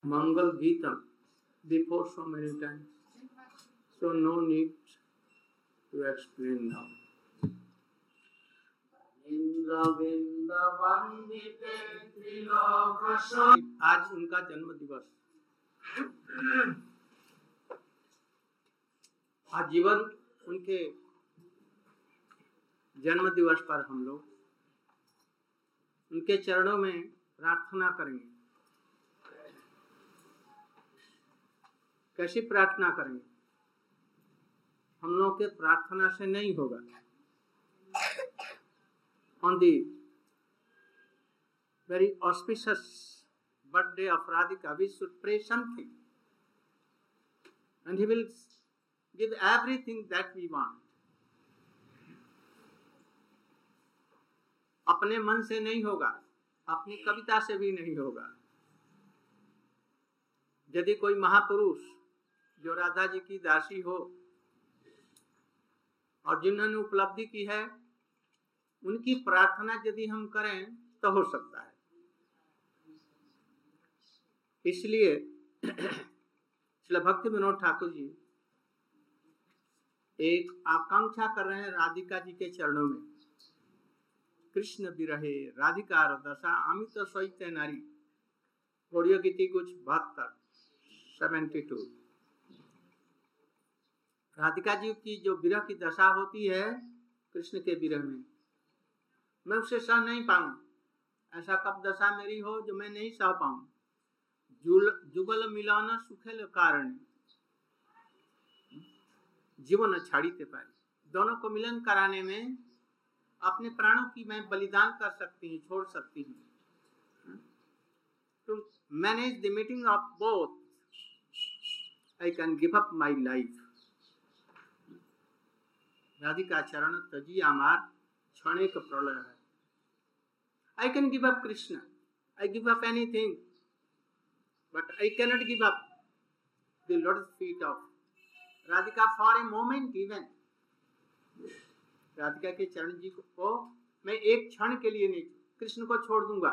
Mangal Geetam before so many times. So no need to explain now. आज उनका जन्म दिवस। आजीवन उनके जन्म दिवस पर हम लोग उनके चरणों में प्रार्थना करेंगे। कैसी प्रार्थना करेंगे? हम लोग के प्रार्थना से नहीं होगा। On the very auspicious birthday of Radhika, we should pray something, and he will give everything that we want. अपने मन से नहीं होगा, अपनी कविता से भी नहीं होगा। यदि कोई महापुरुष जो राधा जी की दासी हो और जिन्होंने उपलब्धि की है, उनकी प्रार्थना यदि हम करें तो हो सकता है। इसलिए श्री भक्ति विनोद ठाकुर जी एक आकांक्षा कर रहे हैं राधिका जी के चरणों में। कृष्ण विरहे राधिका दशा अमित सहित नारी, गौड़ीय गीति कुछ 72 राधिका जी की जो विरह की दशा होती है कृष्ण के विरह में, मैं उसे सह नहीं पाऊं। ऐसा कब दशा मेरी हो जो मैं नहीं सह पाऊं। जुगल मिलाना सुखेल कारण जीवन छाड़ीते पाए। दोनों को मिलन कराने में अपने प्राणों की मैं बलिदान कर सकती हूँ, छोड़ सकती हूँ। To manage the meeting of both, I can give up my life. Radhika चरण तजी आमार क्षणिक प्रलय है। I can give up Krishna, I give up anything, but I cannot give up the lotus feet of Radhika for a moment even. Radhika के चरण जी को मैं एक क्षण के लिए नहीं, कृष्ण को छोड़ दूंगा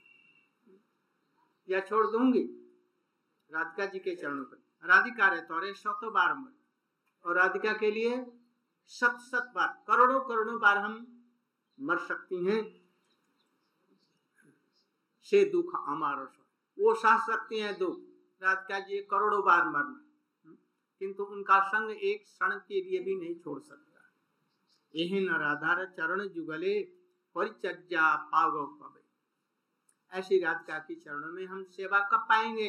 या छोड़ दूंगी राधिका जी के चरणों पर। राधिका रे तोरे 100 बार मर, और राधिका के लिए 7 बार, करोड़ों बार हम मर सकती हैं। से दुख हमारा, वो सह सकती हैं दुख। राधिका जी करोड़ों बार मरना, किंतु उनका संग एक क्षण के लिए भी नहीं छोड़ सकता। यही न राधार चरण जुगले परिचर्या पावो पवे। ऐसी राधिका की चरणों में हम सेवा कब पाएंगे?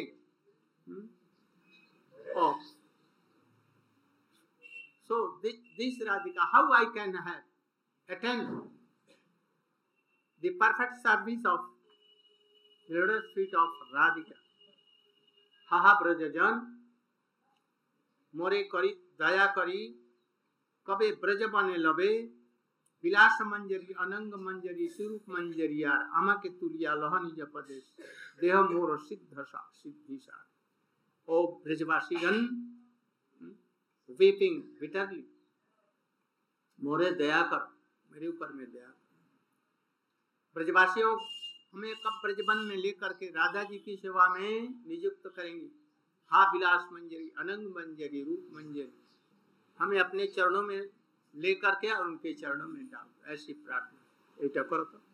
So this Radhika, how I can have attend the perfect service of lotus feet of Radhika. हाहा ब्रजजन मोरे करी दया करी, कबे ब्रज बने लबे, विलास मंजरी अनंग मंजरी स्वरूप मंजरी यार, आमा के तुलिया लहनी जपदेश देह मोर सिद्धिसा। ओ ब्रजवासीगण, weeping bitterly, मोरे दया कर, मेरे ऊपर में दया कर। ब्रजवासियों हमें कब ब्रजबन में लेकर के राधा जी की सेवा में नियुक्त करेंगे? हा विलास मंजरी अनंग मंजरी रूप मंजरी, हमें अपने चरणों में लेकर के और उनके चरणों में डाल। ऐसी प्रार्थना एटा करो तो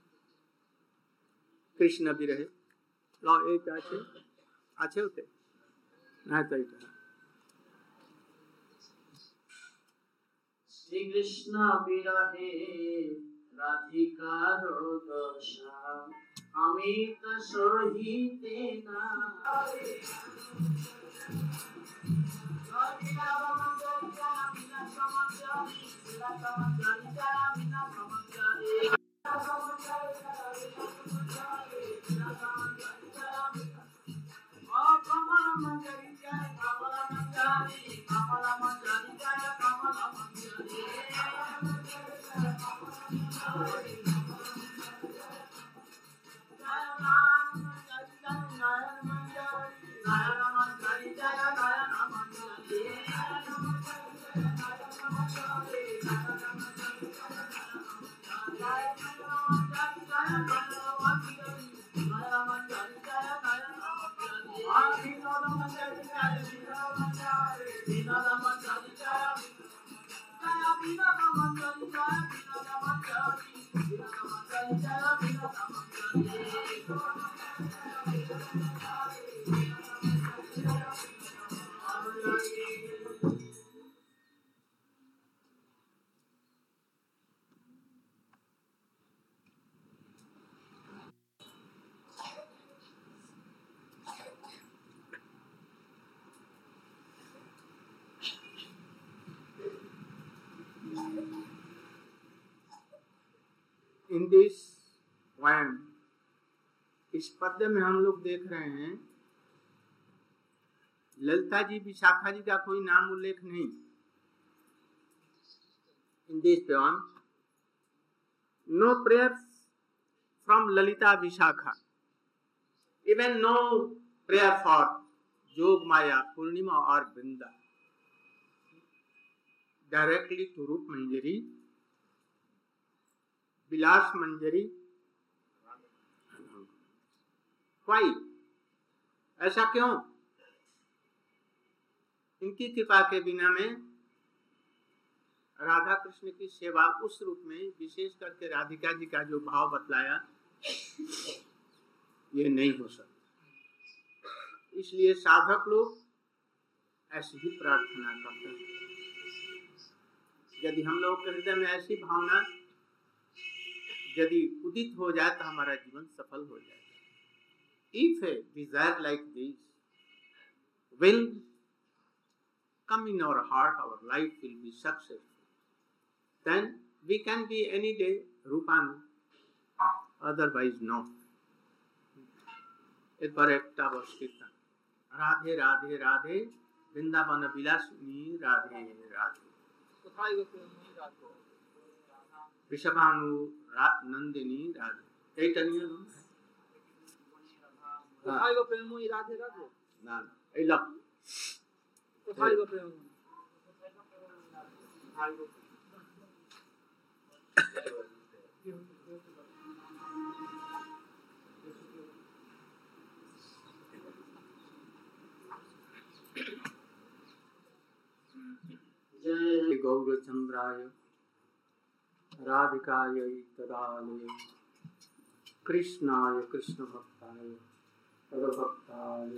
कृष्ण भी रहे लो एक अच्छे होते ना तो एटा श्री कृष्ण विरहे राधिकार दशा अमित सहिते नारी। इन दिस पोएम, इस पद्य में हम लोग देख रहे हैं ललिता जी विशाखा जी का कोई नाम उल्लेख नहीं। In this poem no prayers from Lalita Vishakha, even no prayer for Jog Maya पूर्णिमा और वृंदा, डायरेक्टली टू रूप मंजरी, विलास मंजरी। Why? ऐसा क्यों? इनकी कृपा के बिना में राधा कृष्ण की सेवा उस रूप में, विशेष करके राधिका जी का जो भाव बतलाया, ये नहीं हो सकता। इसलिए साधक लोग ऐसी ही प्रार्थना करते हैं। यदि हम लोग के हृदय में ऐसी भावना यदि उदित हो जाए तो हमारा जीवन सफल हो जाएगा। If a desire like this will come in our heart, our life will be successful. Then we can be any day Rupanu, otherwise no. एक बार एकता बस कीर्तन, राधे राधे राधे वृंदावन विलासिनी राधे राधे, वृषभानु नंदिनी राधे। चैतन्य কোথায় গো প্রেমময়ী রাধে রাধে? না এই লক কোথায় গো প্রেমময়ী? जय गौरचंद्राय राधिकायै तदालये कृष्णाय कृष्ण भक्ताय तदभक्ताय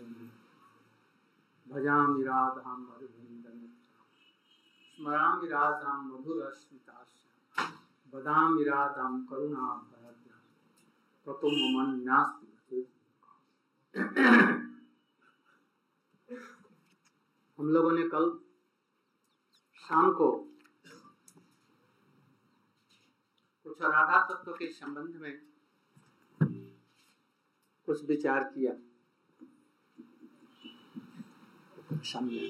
भजामि राधां मधुवृन्दं स्मरामि राधां मधुरस्मितास्यां वदामि राधां करुणाभराद्यां ततो मम नास्ति। हम लोगों ने कल शाम को कुछ राधा तत्व के संबंध में कुछ विचार किया। सामने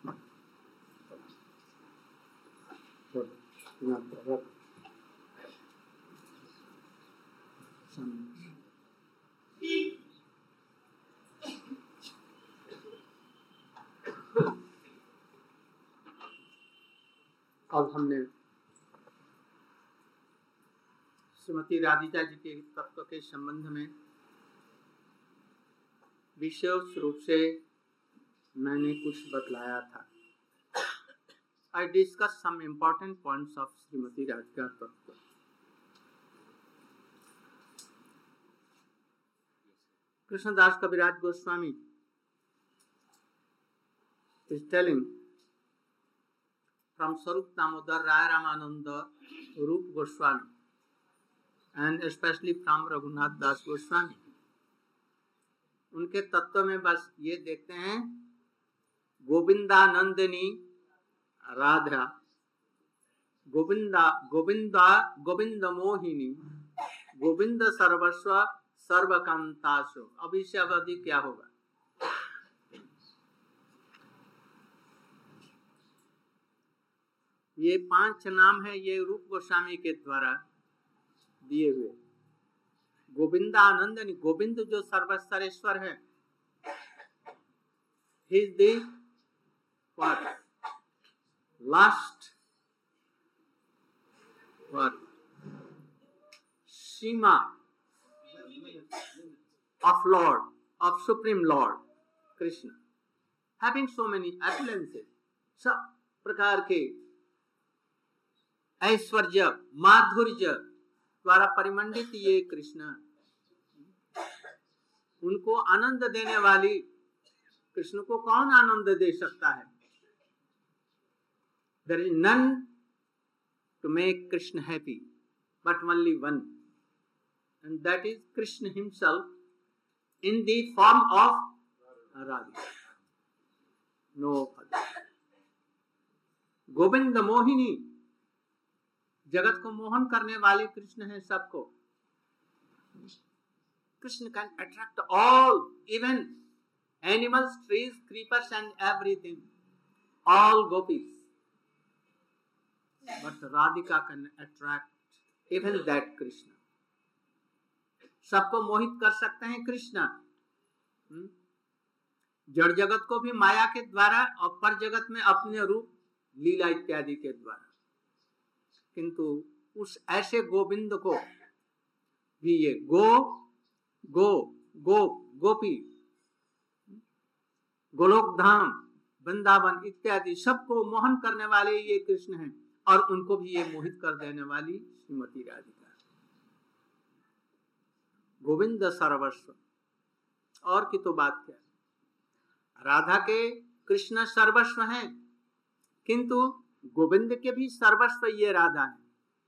अब हमने श्रीमती राधिका जी के तत्व के संबंध में विशेष रूप से मैंने कुछ बतलाया था। I discussed some important points of Shrimati Radhika तत्व। कृष्णदास कविराज Goswami is telling from Sarup Damodar Rai Ramananda Rup Goswami and especially from Raghunath Das Goswami, उनके तत्व में बस ये देखते हैं गोविंदानंदिनी राधा, गोविंदा गोविंदा गोविंद मोहिनी, गोविंद सर्वस्व सर्वकांतासु। अब इससे अवधि क्या होगा? ये 5 नाम है, ये रूप गोस्वामी के द्वारा दिए हुए। गोविंदानंदनी, गोविंद जो सर्वश्रेष्ठर है, he is the what? Last what? Shima of Lord, of Supreme Lord Krishna, having so many appearances, सब प्रकार के ऐश्वर्य माधुर्य द्वारा परिमंडित ये कृष्ण, उनको आनंद देने वाली कृष्ण को कौन आनंद दे सकता है? There is none to make Krishna happy, but only one, and that is Krishna himself in the form of Radha. No other. Govind Mohini, जगत को मोहन करने वाले कृष्ण हैं सबको, Krishna can attract all, even animals, trees, creepers and everything, all gopis. But Radhika can attract even that Krishna. सबको मोहित कर सकते हैं कृष्णा। जड़ जगत को भी माया के द्वारा और पर जगत में अपने रूप लीला इत्यादि के द्वारा, किंतु उस ऐसे गोविंद को भी ये गोपी, गोलोक धाम, वृंदावन इत्यादि सबको मोहन करने वाले ये कृष्ण हैं, और उनको भी ये मोहित कर देने वाली श्रीमती राधिका। गोविंद सर्वस्व, और की तो बात क्या, राधा के कृष्ण सर्वस्व हैं, किंतु गोविंद के भी सर्वस्व ये राधा है।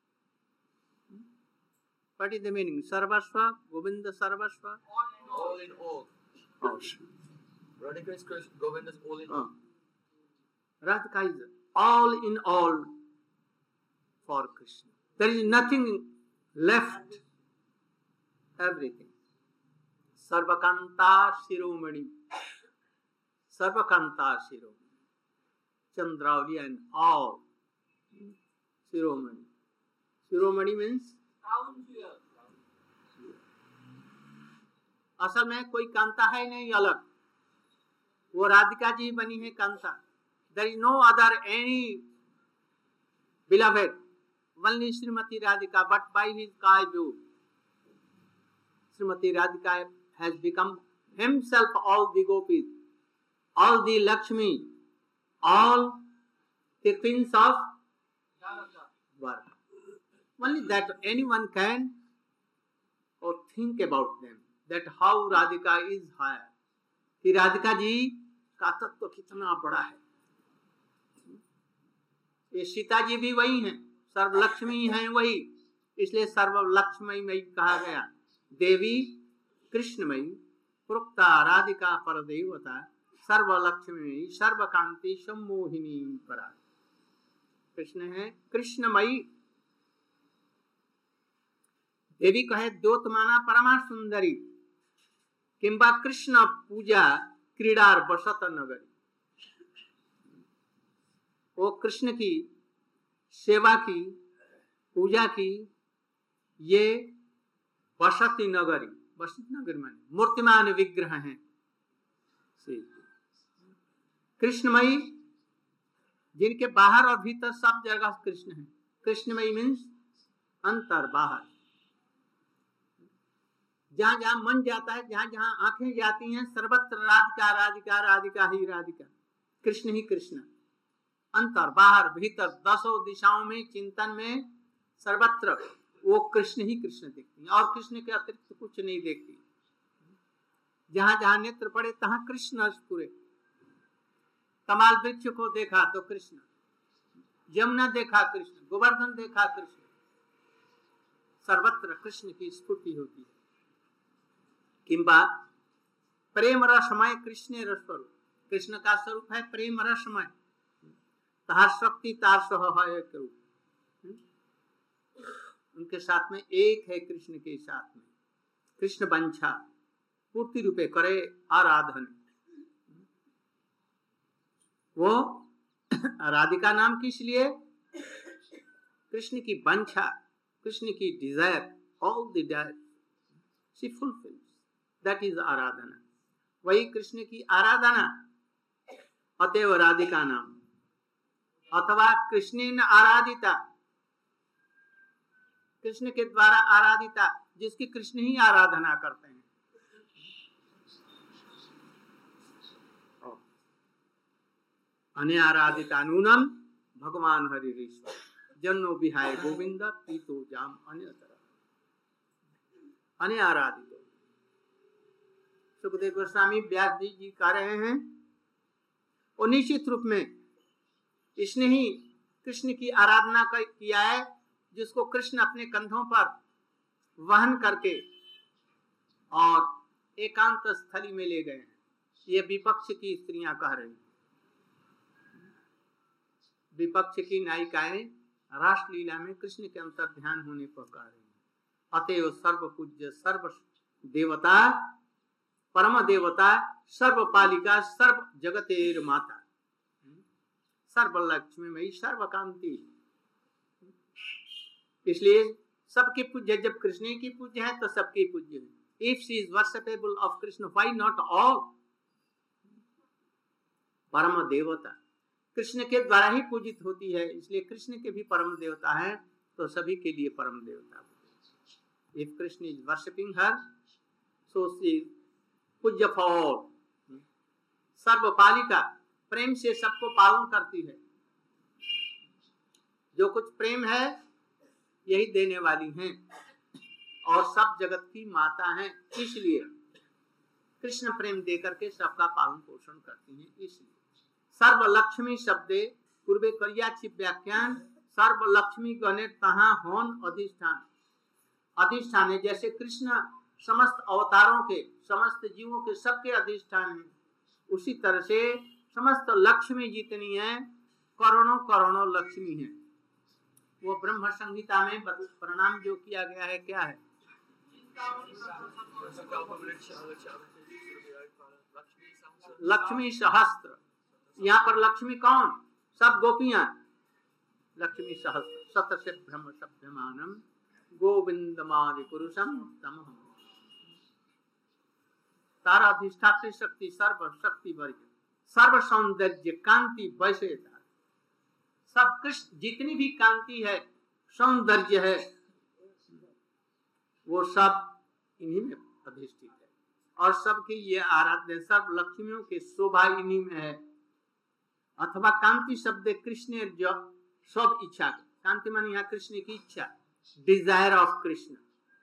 What is the meaning? सर्वस्व, गोविंद सर्वस्व, All in all. Radhika is Krishna, Govinda is all in all. Radhika is all in all for Krishna. There is nothing left. Everything. Sarvakanta Shiromani. Sarvakanta Shiromani. Chandravali and all. Shiromani. Shiromani means? असल में कोई कांता है नहीं अलग, वो राधिका जी बनी है Kanta. There is no other any beloved, only Srimati Radhika, but by his kaiju, Srimati Radhika has become himself all the gopis, all the Lakshmi, all the queens of Dwarka. Only that anyone can or think about them, that how Radhika is higher. कि राधिका जी का तत्व कितना बड़ा है। ये सीता जी भी वही हैं, सर्वलक्ष्मी हैं वही, इसलिए सर्वलक्ष्मीमयी कहा गया। देवी कृष्णमयी प्रोक्ता राधिका परदेवता सर्वलक्ष्मीमयी सर्वकांति सम्मोहिनी परा। कृष्ण है कृष्णमयी। देवी कहे द्योतमाना परमा सुंदरी किंबा कृष्ण पूजा क्रीडार बसत नगरी। वो कृष्ण की सेवा की, पूजा की, ये बसती नगरी, बसती नगरी माने मूर्तिमान विग्रह हैं। कृष्णमयी जिनके बाहर और भीतर सब जगह कृष्ण है। कृष्णमयी मीन्स अंतर बाहर, जहां जहां मन जाता है, जहां जहां आंखें जाती हैं, सर्वत्र राधिका राधिका राधिका ही राधिका, कृष्ण ही कृष्ण। अंतर बाहर भीतर दसों दिशाओं में चिंतन में सर्वत्र वो कृष्ण ही कृष्ण देखती हैं, और कृष्ण के अतिरिक्त कुछ नहीं देखती। जहां जहां नेत्र पड़े तहां कृष्ण पूरे। कमाल वृक्ष को देखा तो कृष्ण, यमुना देखा कृष्ण, गोवर्धन देखा कृष्ण, सर्वत्र कृष्ण की स्फूर्ति होती है। किंबा प्रेम रसमय कृष्ण रसस्वरूप, कृष्ण का स्वरूप है प्रेम रसमय। तार शक्ति तार सह है एक रूप, उनके साथ में एक है, कृष्ण के साथ में कृष्ण वंशा पूर्ति रूपे करे आराधन। वो राधिका नाम किस लिए? कृष्ण की वंशा, कृष्ण की desire, all the desire she fulfils, that is aradhana. वही कृष्ण की आराधना, अतएव राधिका नाम, अथवा कृष्णेन आराधिता, कृष्ण के द्वारा आराधिता, जिसकी कृष्ण ही आराधना करते हैं। अने आराधिता नूनम भगवान हरिश्वर जन्नो विहाय गोविंद पीतो जाम अन्यतर अने आराधित। सुखदेव गोस्वामी व्यास जी कह रहे हैं, और निश्चित रूप में इसने ही कृष्ण की आराधना किया है, जिसको कृष्ण अपने कंधों पर वहन करके और एकांत स्थली में ले गए। ये विपक्ष की स्त्रियां कह रही, विपक्ष की नायिकाएं रासलीला में कृष्ण के अंतर ध्यान होने पर कह रही। अतएव सर्व पूज्य सर्व देवता, परम देवता, सर्वपालिका, सर्व जगतेर माता, सर्व लक्ष्मीमयी, सर्व कांति। इसलिए सबके पूज्य, जब कृष्ण की पूज्य है तो सबके पूज्य है। If she is worshipable of Krishna, why not all? परम देवता कृष्ण के द्वारा ही पूजित होती है, इसलिए कृष्ण के भी परम देवता है तो सभी के लिए परम देवता। If Krishna is worshipping her, so she पूज्य फॉर। सर्वपालिका, प्रेम से सबको पालन करती है। जो कुछ प्रेम है यही देने वाली हैं और सब जगत की माता हैं, इसलिए कृष्ण प्रेम देकर के सबका पालन पोषण करती हैं। इसलिए सर्व लक्ष्मी शब्दे पूर्वे करियाछि व्याख्यान, सर्व लक्ष्मी गणे तहाँ होन अधिष्ठान। अधिष्ठान है, जैसे कृष्ण समस्त अवतारों के, समस्त जीवों के, सबके अधिष्ठान है, उसी तरह से समस्त लक्ष्मी जितनी है, करोड़ों करोड़ों लक्ष्मी है। वो ब्रह्म संहिता में प्रणाम जो किया गया है क्या है? लक्ष्मी सहस्त्र। यहाँ पर लक्ष्मी कौन? सब गोपियां। लक्ष्मी सहस्त्र सत से ब्रह्म सभ्यमानम गोविंदमादि पुरुषम तमहम। तारा अधिष्ठात्री शक्ति, सर्व शक्ति वर्ग, सर्व सौंदर्य कांति वैश्यता, सब कृष्ण जितनी भी कांति है, सौंदर्य है, वो सब इन्हीं में अधिष्ठित है और सबकी ये आराध्य, सब लक्ष्मियों के शोभा इन्हीं में है। अथवा कांति शब्द कृष्ण जो सब इच्छा, कांति मान यहाँ कृष्ण की इच्छा, डिजायर ऑफ कृष्ण।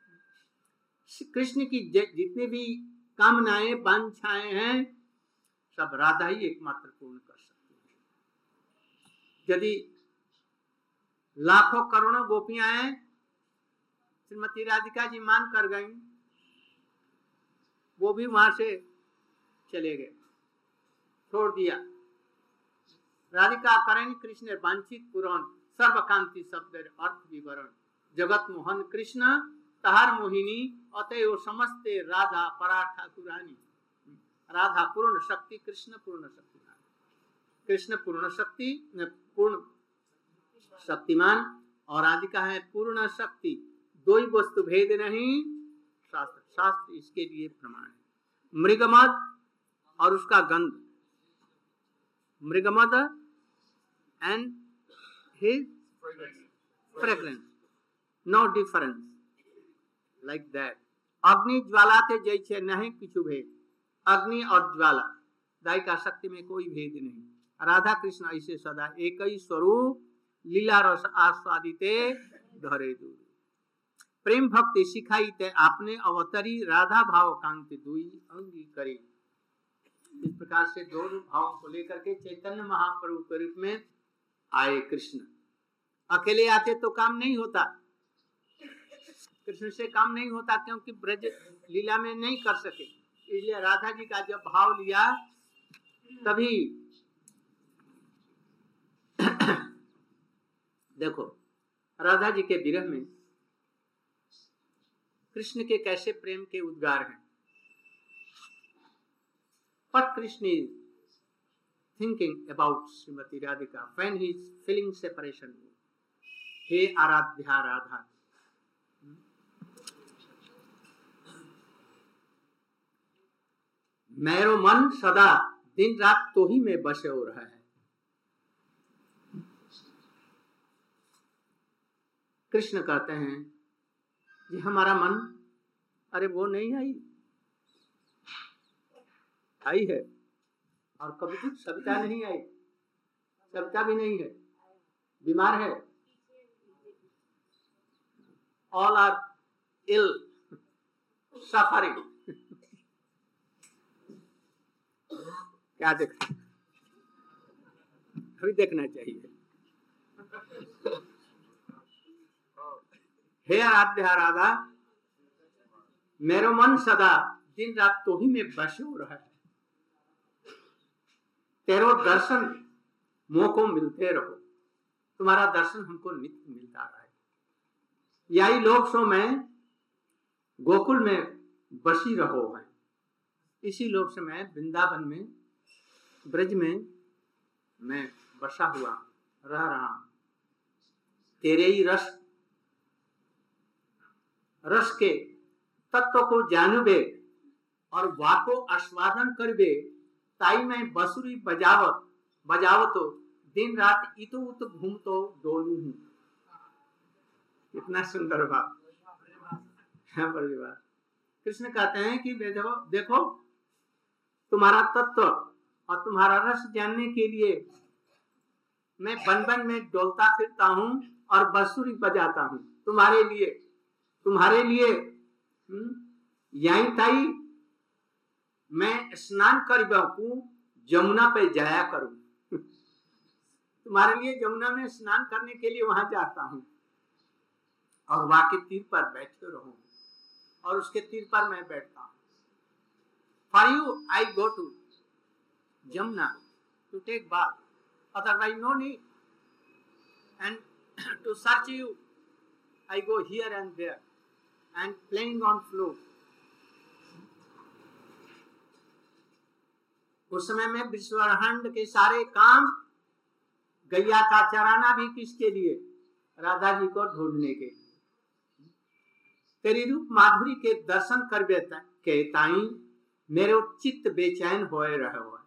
कृष्ण की जितने भी कामनाएं वांछाएं हैं सब राधा ही एकमात्र पूर्ण कर सकती है। यदि लाखों करोड़ों गोपियां हैं, श्रीमती राधिका जी मान कर गई, वो भी वहां से चले गए, छोड़ दिया। राधिका करें कृष्ण वांछित पुराण, सर्वकांति शब्द अर्थ विवरण, जगत मोहन कृष्ण तहार मोहिनी, अतएव समस्ते राधा परा ठाकुरानी। राधा पूर्ण शक्ति, कृष्ण पूर्ण शक्ति, कृष्ण पूर्ण शक्ति, पूर्ण शक्तिमान और राधिका है पूर्ण शक्ति। दो ही वस्तु भेद नहीं, शास्त्र शास्त्र इसके लिए प्रमाण है। मृगमद और उसका गंध, मृगमद and his fragrance, no difference like that. अग्नि ज्वाला थे जैसे नहीं किछु भेद, अग्नि और ज्वाला दाई का शक्ति में कोई भेद नहीं। राधा कृष्ण ऐसे सदा एक ही स्वरूप, लीला रस आस्वादिते धरे दूर। प्रेम भक्ति सिखाई ते आपने अवतरी, राधा भाव कांति दुई अंगी करी। इस प्रकार से दो रूप भावों को लेकर के चैतन्य महाप्रभु के रूप में आए कृष्ण। अकेले आते तो काम नहीं होता, कृष्ण से काम नहीं होता, क्योंकि ब्रज लीला में नहीं कर सके, इसलिए राधा जी का जब भाव लिया तभी देखो राधा जी के विरह में कृष्ण के कैसे प्रेम के उद्गार हैं। What Krishna is thinking about Srimati Radhika when he is feeling separation? हे आराध्या राधा, मेरो मन सदा दिन रात तो ही में बसे हो रहा है। कृष्ण कहते हैं कि हमारा मन, अरे वो नहीं आई है और कभी कुछ सविता नहीं आई, सविता भी नहीं है, बीमार है, ऑल आर इल सफरिंग। क्या देख, अभी देखना चाहिए। हे आराध्या राधा, मेरो मन सदा दिन रात तो ही में बसे हो रहा है, तेरो दर्शन मोह को मिलते रहो, तुम्हारा दर्शन हमको नित्य मिलता रहे। यही लोग सो मैं गोकुल में बसी रहो है। इसी लोक से मैं वृंदावन में, ब्रज में मैं बसा हुआ रह रहा हूं। तेरे ही रस के तत्व को जानबे और वाको आस्वादन करबे, ताई मैं बंसुरी बजावतो दिन रात इतो उत घूमतो डोलू हूं। कितना सुंदर भाव। कृष्ण कहते हैं कि देखो तुम्हारा तत्व और तुम्हारा रस जानने के लिए मैं बन बन में डोलता फिरता हूं और बांसुरी बजाता हूं तुम्हारे लिए यही ताई मैं स्नान करबू जमुना पे जाया करूं। तुम्हारे लिए जमुना में स्नान करने के लिए वहां जाता हूं और वहां के तीर पर बैठे रहूं और उसके तीर पर मैं बैठता हूं। For you I go to Jamuna to take bath, otherwise no need, and to search you I go here and there and playing on flute. उस समय में विश्वब्रह्मांड के सारे काम, गैया का चराना भी किसके लिए? राधा जी को ढूंढने के लिए। तेरी रूप माधुरी के दर्शन कर के ताई मेरे चित्त बेचैन होए रहे हो।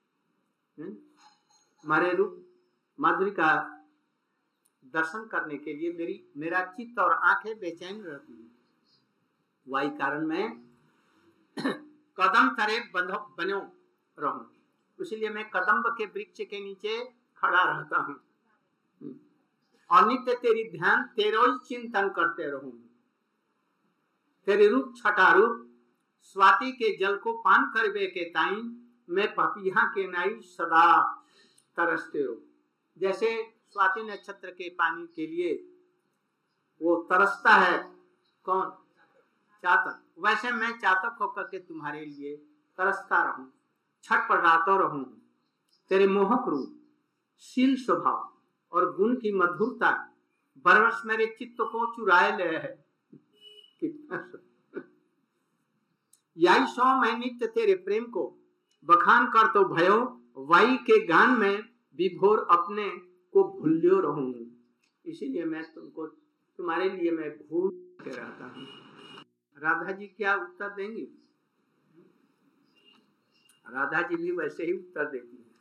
हमारे रूप माधुरी का दर्शन करने के लिए मेरा चित्त और आंखें बेचैन रहती है। वही कारण मैं कदम तरे बनो रहूं, इसलिए मैं कदम्ब के वृक्ष के नीचे खड़ा रहता हूं और नित्य तेरी ध्यान तेरो ही चिंतन करते रहूं। तेरे रूप छठा रूप स्वाति के जल को पान करबे के ताई मैं पपीहा के नाई सदा तरसते रहो। जैसे स्वाति नक्षत्र के पानी के लिए वो तरसता है कौन? चातक। वैसे मैं चातक होकर के तुम्हारे लिए तरसता रहूं, छटपटाता रहूं। तेरे मोहक रूप, शील स्वभाव और गुण की मधुरता बरस मेरे चित्त को चुराए ले है। यही सो मैं नित्य तेरे प्रेम को बखान कर तो भयो, वाई के गान में विभोर अपने को भूल्यो रहूं। इसीलिए मैं तुम्हारे लिए मैं भूल के रहता हूं। राधा जी क्या उत्तर देंगी? राधा जी भी वैसे ही उत्तर देती है।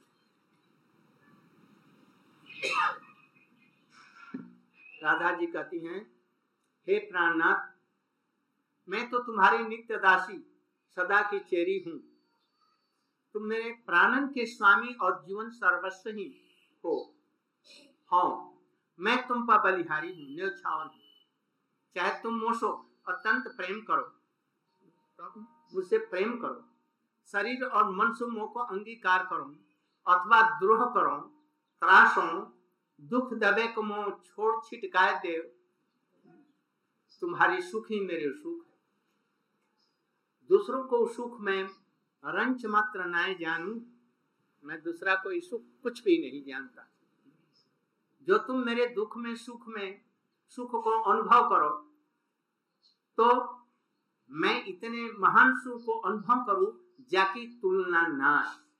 राधा जी कहती हैं, हे प्राणनाथ, मैं तो तुम्हारी नित्य दासी सदा की चेरी हूं। तुम मेरे प्राणन के स्वामी और जीवन सर्वस्व ही हो। हाँ, मैं तुम पर बलिहारी हूं, न्यौछावन हूं। चाहे तुम मुझसे अत्यंत प्रेम करो, मुझसे प्रेम करो, शरीर और मन से मोह को अंगीकार करो अथवा द्रोह करो, त्रासो, दुख दबे को मोह छोड़ छिटकाए दे, तुम्हारी सुख ही मेरे सुख है। दूसरों को सुख में रंच मात्र नाय जानू, मैं दूसरा कोई सुख कुछ भी नहीं जानता। जो तुम मेरे दुख में सुख को अनुभव करो, तो मैं इतने महान सुख को अनुभव करूं जाकी तुलना ना।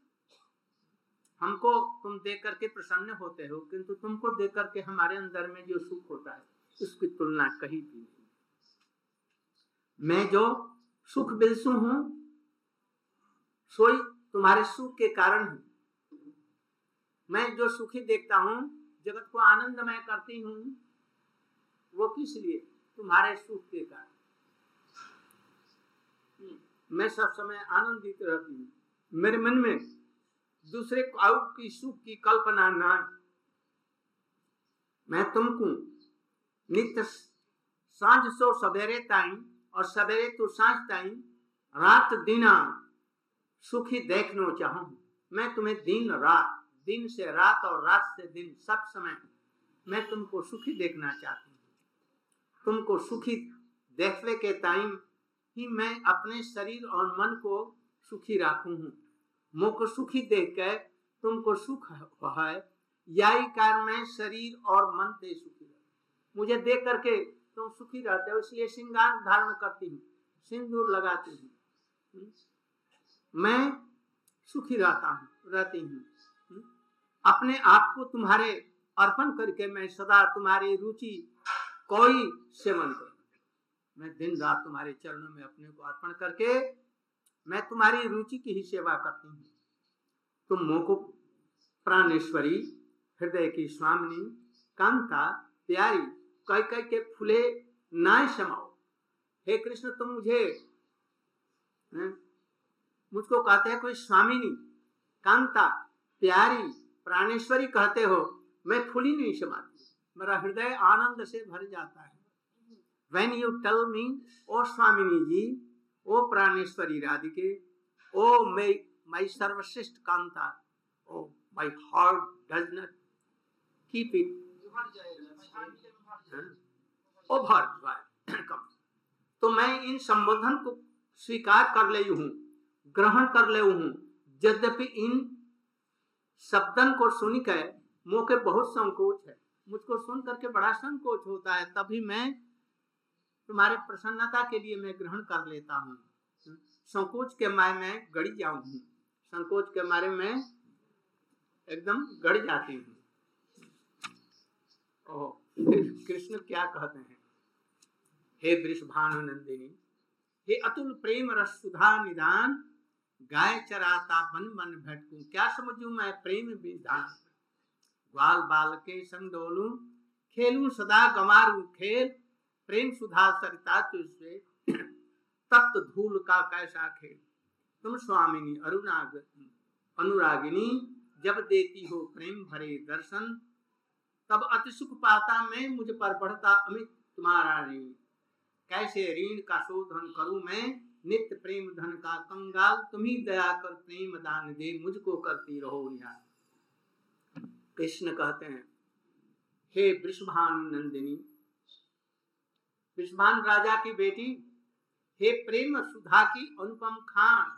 हमको तुम देख करके प्रसन्न होते हो, किंतु तुमको देख करके हमारे अंदर में जो सुख होता है उसकी तुलना कहीं भी नहीं। मैं जो सुख बिलसू हूं, सोई तुम्हारे सुख के कारण हूं। मैं जो सुखी देखता हूं, जगत को आनंदमय करती हूं, वो किस लिए? तुम्हारे सुख के कारण। मैं सब समय आनंदित रहती हूँ। मेरे मन में दूसरे की सुख की कल्पना ना। मैं तुमको नित्य सांझ सो सवेरे टाइम और सवेरे तो सांझ टाइम रात दिन सुखी देखना चाहूं। मैं तुम्हें दिन रात, दिन से रात और रात से दिन, सब समय मैं तुमको सुखी देखना चाहती हूँ। तुमको सुखी देखने के टाइम ही मैं अपने शरीर और मन को सुखी रखूं हूँ। मुझ को सुखी देख कर तुमको सुख है, यही कारण मैं शरीर और मन से सुखी रहूं। मुझे देख करके तुम सुखी रहते हो, इसलिए श्रृंगार धारण करती हूँ। सिंदूर लगाती हूँ, मैं सुखी रहती हूँ। अपने आप को तुम्हारे अर्पण करके मैं सदा तुम्हारी रुचि कोई सेवन करूं। मैं दिन रात तुम्हारे चरणों में अपने को अर्पण करके मैं तुम्हारी रुचि की ही सेवा करती हूँ। तुम मोको प्राणेश्वरी, हृदय की स्वामिनी, कांता प्यारी, कह कह के फूले नाय समाओ। हे कृष्ण, तुम मुझको कहते हैं कोई स्वामिनी, कांता प्यारी, प्राणेश्वरी कहते हो, मैं फूली नहीं समाती, मेरा हृदय आनंद से भर जाता है। When you tell me, ओ स्वामिनी जी, ओ प्राणेश्वरी राधिके, ओ my सर्वश्रेष्ठ कांता, ओ my heart does not keep it, ओ भर तो मैं इन संबोधन को स्वीकार कर ले हूँ, ग्रहण कर ले हूँ। यद्यपि इन शब्दन को सुनकर मुझे बहुत संकोच है, मुझको सुन करके बड़ा संकोच होता है, तभी मैं तुम्हारे प्रसन्नता के लिए मैं ग्रहण कर लेता हूँ। संकोच के मारे में गड़ी जाऊँ, संकोच के मारे में एकदम गड़ जाती हूँ। कृष्ण क्या कहते हैं, हे वृषभानु नंदिनी, हे अतुल प्रेम रस सुधा निदान, गाय चराता बन बन भटकूं, क्या समझूं मैं प्रेम विधान। ग्वाल बाल के संग डोलूं, खेलूं सदा गंवारूं खेल, प्रेम सुधा सरिता तुझसे, तप्त धूल का कैसा खेल। तुम स्वामिनी अनुरागिनी, जब देती हो प्रेम भरे दर्शन, तब अति सुख पाता मैं, मुझ पर बढ़ता अमित तुम्हारा ऋण। कैसे ऋण का शोधन करूं मैं, नित्य प्रेम धन का कंगाल, तुम्ही दया कर प्रेम दान दे, मुझको करती रहो निहाल। कृष्ण कहते हैं, हे वृषभानु नंदिनी, वृषभान राजा की बेटी, हे प्रेम सुधा की अनुपम खान,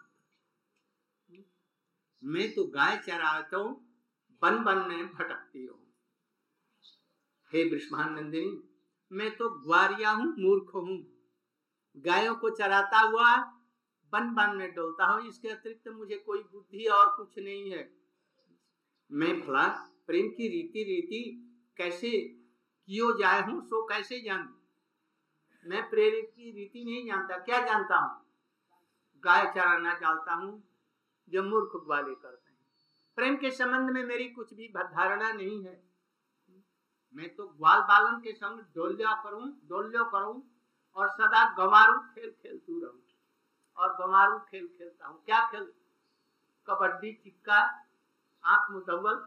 मैं तो गाय चराता हूं, बन बन में भटकती रहूं। हे वृषभान नंदिनी, मैं तो ग्वारिया हूं, मूर्ख हूं, गायों को चराता हुआ बन बन में डोलता हूं, इसके अतिरिक्त मुझे कोई बुद्धि और कुछ नहीं है। मैं भला प्रेम की रीति कैसे कियो जाए हूं, सो कैसे जानूं। मैं प्रेम की रीति नहीं जानता, क्या जानता हूं, गाय चराना जानता हूं, जो मूर्ख ग्वाले करते हैं। प्रेम के संबंध में मेरी कुछ भी धारणा नहीं है। मैं तो ग्वाल बालन के संग डोल्यो करूं और सदा गंवारू खेल खेलतू रहूं, और गंवारू खेल खेलता हूं। क्या खेल, कबड्डी, चिक्का, आंख मुदव्वल,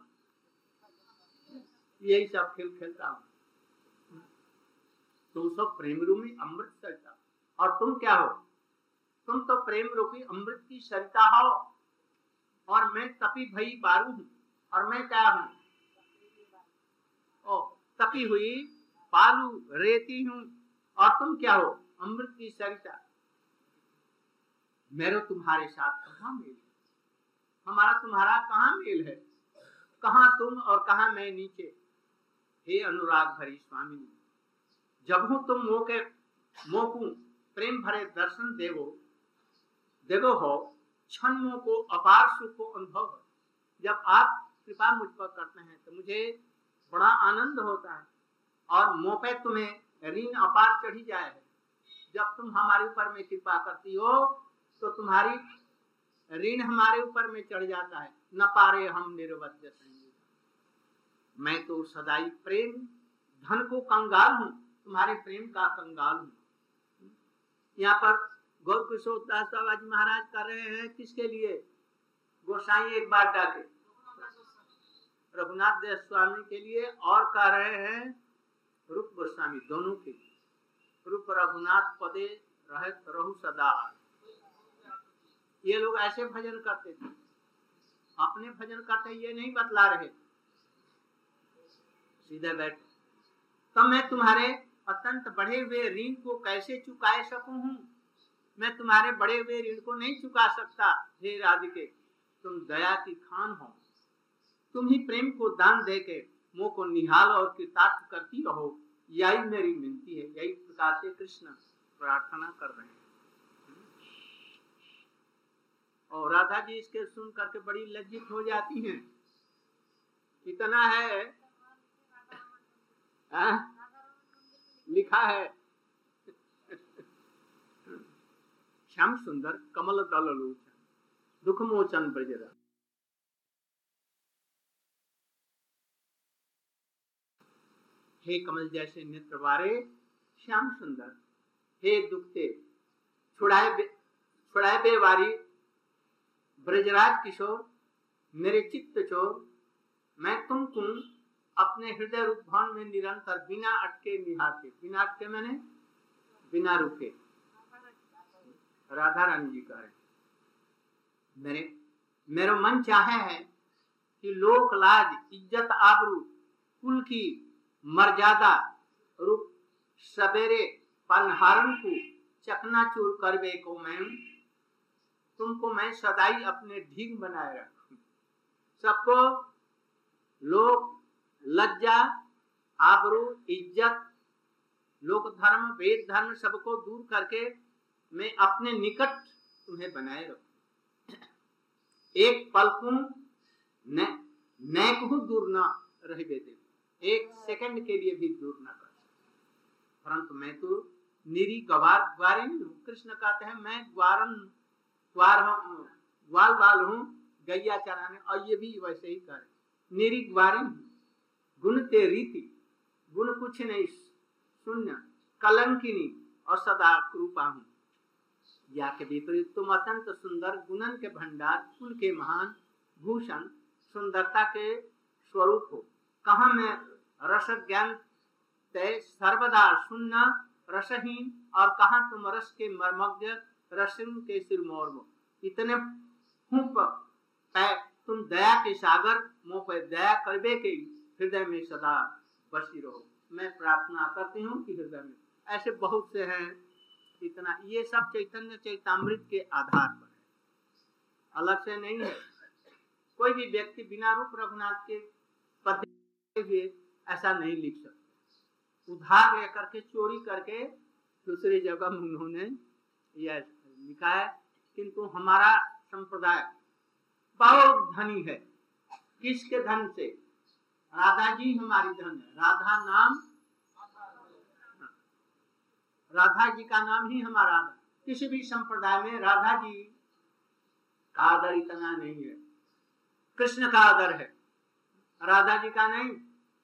यही सब खेल खेलता हूं। तुम सब प्रेम रूपी अमृत सरिता, और तुम क्या हो, तुम तो प्रेम रूपी अमृत की सरिता हो, और मैं तपी भई बारू हूं। और मैं क्या हूं, तपी हुई बालू रेती हूं, और तुम क्या हो, अमृत की सरिता। मेरे तुम्हारे साथ कहाँ मेल है, हमारा तुम्हारा कहाँ मेल है, कहाँ तुम और कहाँ मैं नीचे। हे अनुराग भरी स्वामिनी, जब हूं तुम मोकू प्रेम भरे दर्शन देवो हो, क्षण मोह को अपार सुख को अनुभव हो। जब आप कृपा मुझ पर करते हैं तो मुझे बड़ा आनंद होता है, और मुंह पे तुम्हें ऋण अपार चढ़ी जाए है। जब तुम हमारे ऊपर में कृपा करती हो तो तुम्हारी ऋण हमारे ऊपर में चढ़ जाता है। न पारे हम निर्वज्य संगी, मैं तो सदाई प्रेम धन को कंगाल हूँ, तुम्हारे प्रेम का कंगाल हूँ। यहाँ पर गौर किशोर दास बाबा जी महाराज कर रहे हैं किसके लिए, गोसाई एक बार डाके रघुनाथ देव स्वामी के लिए, और कह रहे हैं रूप गोस्वामी, दोनों के रूप रघुनाथ पदे रहत रहु सदा। ये लोग ऐसे भजन करते थे, अपने भजन करते ये नहीं बतला रहे, सीधे बैठ। तो मैं तुम्हारे अत्यंत बढ़े हुए ऋण को कैसे चुका सकूं हूं, मैं तुम्हारे बड़े हुए ऋण को नहीं चुका सकता। हे राधिके, तुम दया की खान हो, तुम ही प्रेम को दान देके मोह को निहाल और कृतार्थ करती रहो, यही मेरी विनती है। यही प्रकार से कृष्ण प्रार्थना कर रहे हैं। और राधा जी इसके सुन करके बड़ी लज्जित हो जाती हैं। कितना है लिखा है, श्याम सुंदर कमल दल लोचन दुख मोचन ब्रजरा। हे कमल जैसे नेत्र वारे श्याम सुंदर, हे दुखते छुड़ाए बेवारी ब्रजराज किशोर, मेरे चित्त चोर, मैं तुमको अपने हृदय रूप भवन में निरंतर बिना अटके निहारते। बिना अटके मैंने बिना रुके। राधा रानी जी कह रहे मेरा मन चाहे है कि लोक लाज इज्जत आबरू कुल की मर्यादा रूप सवेरे पनहारन को चकनाचूर करवे को मैं तुमको मैं सदाई अपने ढींग बनाए रखूं। सबको लोक लज्जा आबरू इज्जत लोक धर्म वेद धर्म सबको दूर करके मैं अपने निकट तुम्हें बनाए रखूं। एक पल को नैकहु दूर न रह बेदे, एक सेकंड के लिए भी दूर न कर। परंतु मैं तो निरी ग्वारी नहीं हूँ। कृष्ण कहते हैं मैं ग्वाल बाल हूँ गैया चराने, और ये भी वैसे ही करे। निरी ग्वारी गुण ते रीति, गुण कुछ नहीं, शून्य कलंकिनी और सदा कृपा हूँ। या के विपरीत तुम अत्यंत सुंदर गुणन के भंडार कुल के महान भूषण सुंदरता के स्वरूप हो। कहाँ मैं रस ज्ञान तय सर्वदा शून्य रसहीन, और कहाँ तुम रस के मर्मज्ञ रसिन के सिरमौर हो। इतने तुम दया के सागर मोह पर दया करबे के हृदय में सदा बसी रहो। मैं प्रार्थना करती हूँ कि हृदय में ऐसे बहुत से हैं। इतना ये सब चैतन्य चैतामृत के आधार पर है, अलग से नहीं है। कोई भी व्यक्ति बिना रूप रघुनाथ के पद हुए ऐसा नहीं लिख सकता। उधार लेकर के चोरी करके दूसरी जगह उन्होंने यह लिखा है। किंतु हमारा संप्रदाय बहुत धनी है। किसके धन से? राधा जी हमारी धन है। राधा नाम, राधा जी का नाम ही हमारा आदर। किसी भी संप्रदाय में राधा जी का आदर इतना नहीं है। कृष्ण का आदर है, राधा जी का नहीं।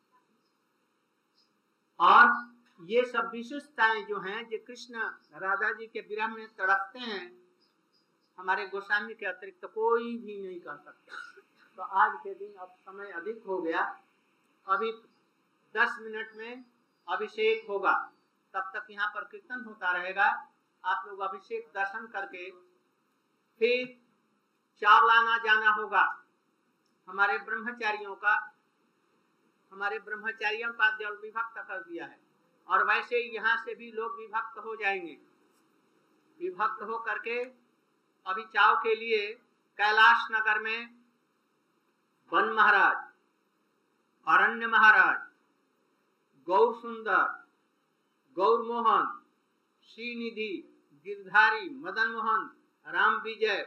और ये सब विशेषताएं जो हैं, जो कृष्ण राधा जी के विरह में तड़पते हैं, हमारे गोस्वामी के अतिरिक्त तो कोई भी नहीं कर सकता। तो आज के दिन अब समय अधिक हो गया, अभी 10 मिनट में अभिषेक होगा। तब तक यहाँ पर कीर्तन होता रहेगा। आप लोग अभिषेक दर्शन करके फिर चावलाना जाना होगा। हमारे ब्रह्मचारियों का जल विभक्त कर दिया है, और वैसे ही यहाँ से भी लोग विभक्त हो जाएंगे। विभक्त हो करके अभी चाव के लिए कैलाश नगर में वन महाराज, अरण्य महाराज, गौर सुंदर, गौर मोहन, श्रीनिधि, गिरधारी, मदन मोहन, राम विजय,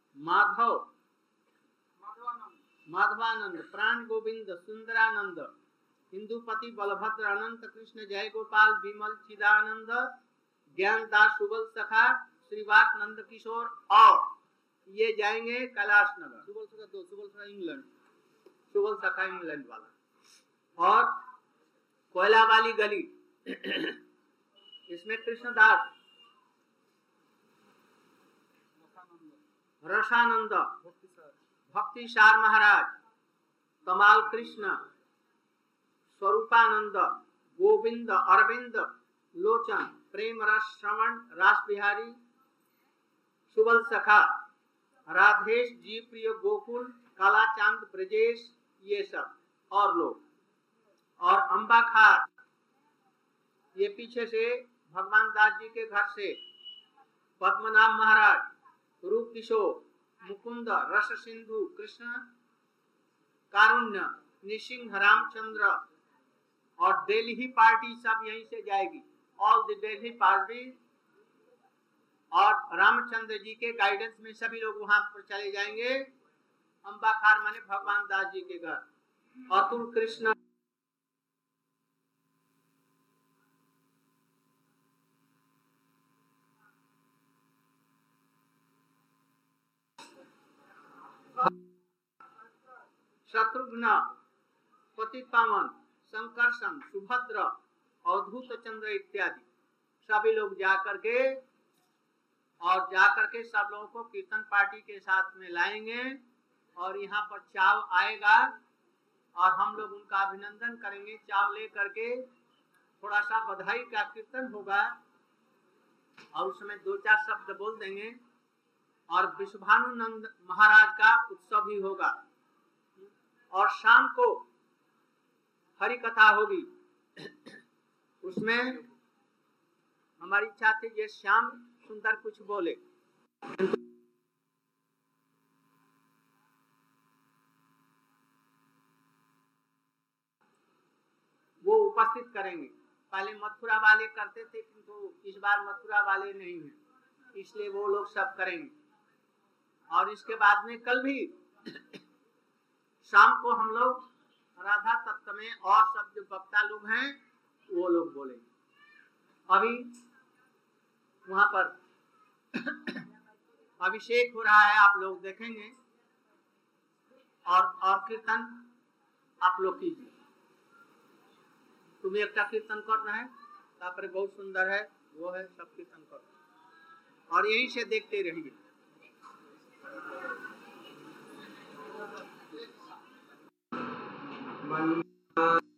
माधवानंद, प्राण गोविंद, सुंदरानंद, हिंदुपति, बलभद्र, अनंत कृष्ण, जय गोपाल, विमल, चिदानंद, ज्ञानदास, सुबल सखा, श्रीवास, नंद किशोर, और ये जाएंगे कैलाश नगर। सुबल सखा इंग्लैंड वाला, और कोयला वाली गली इसमें कृष्णदास, रसानंद, भक्ति सार महाराज, कमाल कृष्ण, स्वरूपानंद, गोविंद, अरविंद, लोचन, प्रेम रस, श्रवण, रास बिहारी, सुबल सखा, राधेश जी प्रिय, गोकुल, काला चांद, ब्रजेश, ये सब और लोग, और अंबा खार, ये पीछे से भगवान दास जी के घर से पद्मनाभ महाराज, रूप किशोर, मुकुंद, रस सिंधु, कृष्ण कारुण्य, निसिंह, रामचंद्र, और दिल्ली पार्टी सब यहीं से जाएगी। ऑल द दिल्ली पार्टी और रामचंद्र जी के गाइडेंस में सभी लोग वहां पर चले जाएंगे। अंबाखार माने भगवान दास जी के घर। अतुल कृष्ण शत्रुघ्न, पतित पावन, संकर्षण, सुभद्र, अवधूत चंद्र इत्यादि सभी लोग जाकर के सब लोगों को कीर्तन पार्टी के साथ में लाएंगे और यहाँ पर चाव आएगा और हम लोग उनका अभिनंदन करेंगे। चाव ले करके थोड़ा सा बधाई का कीर्तन होगा और उसमें 2-4 शब्द बोल देंगे और विश्वानंद महाराज का उत्सव भी होगा और शाम को हरि कथा होगी। उसमें हमारी इच्छा थी ये श्याम सुंदर कुछ बोले, वो उपस्थित करेंगे। पहले मथुरा वाले करते थे किंतु इस बार मथुरा वाले नहीं हैं, इसलिए वो लोग सब करेंगे। और इसके बाद में कल भी शाम को हम लोग राधा तत्व में और सब जो वक्ता लोग हैं वो लोग बोलेंगे। अभी वहां पर अभिषेक हो रहा है, आप लोग देखेंगे और कीर्तन आप लोग कीजिए। तुम्हें एक कीर्तन करना है, तापर बहुत सुंदर है वो है, सब कीर्तन करो और यहीं से देखते रहिए। मन